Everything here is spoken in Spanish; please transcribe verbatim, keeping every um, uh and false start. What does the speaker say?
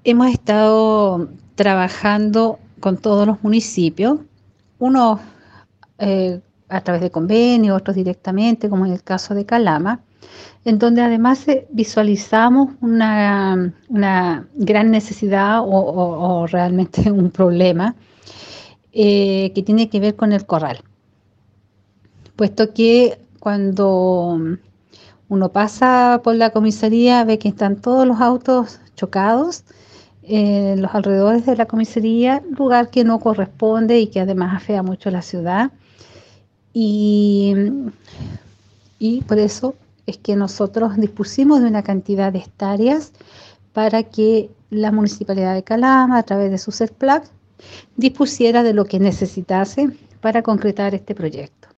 hemos estado trabajando con todos los municipios, unos eh, a través de convenios, otros directamente, como en el caso de Calama, en donde además eh, visualizamos una, una gran necesidad o, o- o realmente un problema eh, que tiene que ver con el corral, puesto que cuando uno pasa por la comisaría ve que están todos los autos chocados en los alrededores de la comisaría, lugar que no corresponde y que además afea mucho la ciudad. Y, y por eso es que nosotros dispusimos de una cantidad de hectáreas para que la Municipalidad de Calama, a través de su CERPLAC, dispusiera de lo que necesitase para concretar este proyecto.